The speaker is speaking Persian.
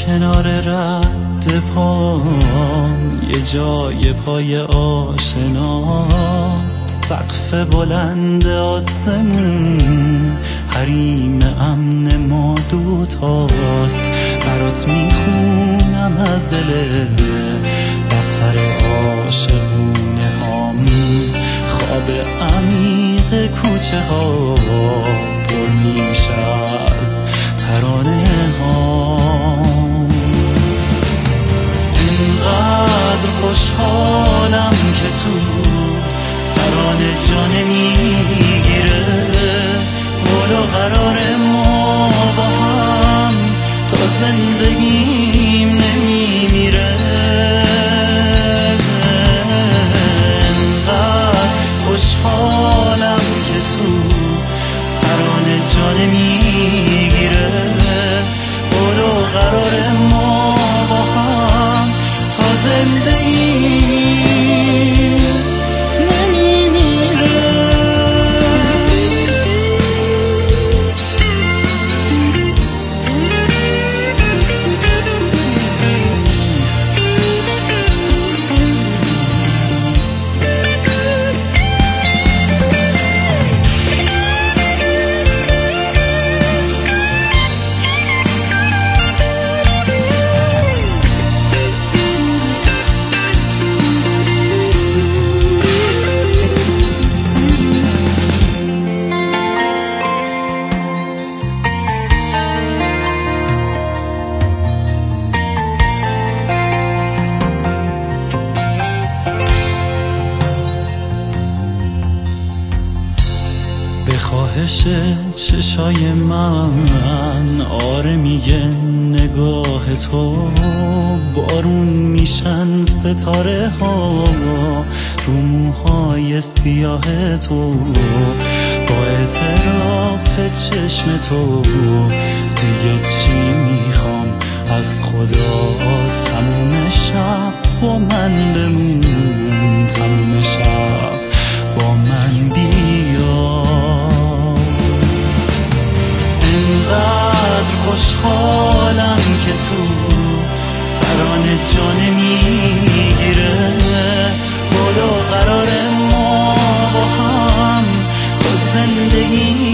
کنار رد پام یه جای پای آشناست، سقف بلند آسمون حریم امن ما دوتاست. برات میخونم از دل دفتر عاشقونه هام، خواب عمیق کوچه ها پر میشه از ترانه هام. اینقدر خوشحالم که تو ترانه جان میگیره، قول و قرار ما با هم تا زندگیم نمیمیره. اینقدر خوشحالم که تو ترانه جان میگیره، قول و قرار ما با هم تا زندگیم خواهش چشای من آره میگه نگاه تو، بارون میشن ستاره ها رو موهای سیاه تو. با اعتراف چشم تو دیگه چی میخوام از خدا؟ تموم شب با من بمون، تموم شب با من بیا. اینقدر خوشحالم که تو ترانه جان میگیره، قول و قرار ما با هم تا زندگی